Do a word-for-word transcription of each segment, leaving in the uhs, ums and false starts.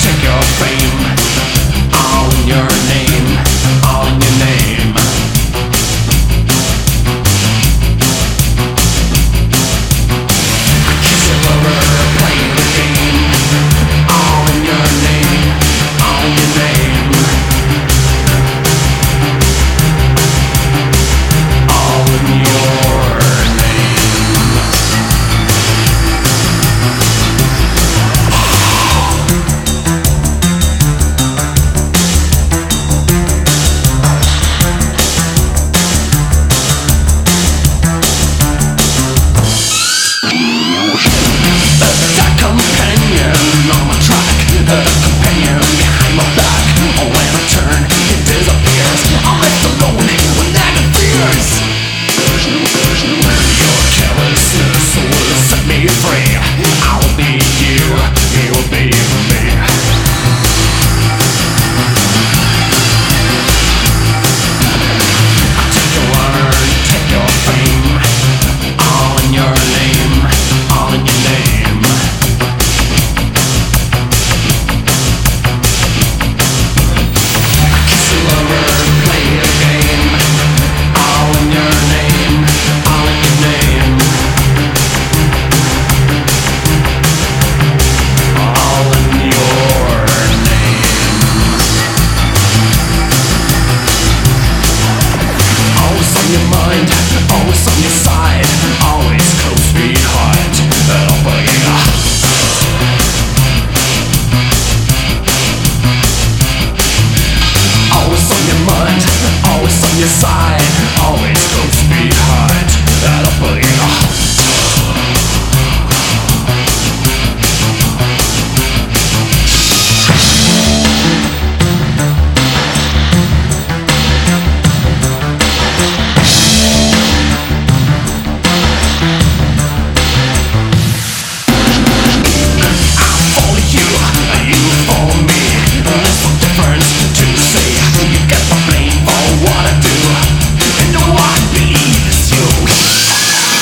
take your fame, all in your name, all in your name. I kiss your lover, playing the game, all in your name, all in your name. All in your name. That companion on my track, the companion behind my back. Oh, when I turn, it disappears. I'm left alone with nagging fears. Your carelessness will set me free. I'll be you, you'll be me. I take your word, take your fame, all in your name, all in your name. I kiss your lover, play a game, all in your name, all in your name. All in your name. Always on your mind, always on your side, always close behind that opening. Always on your mind, always on your side, always close behind that opening.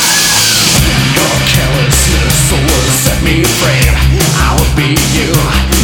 Set me free, I will be you.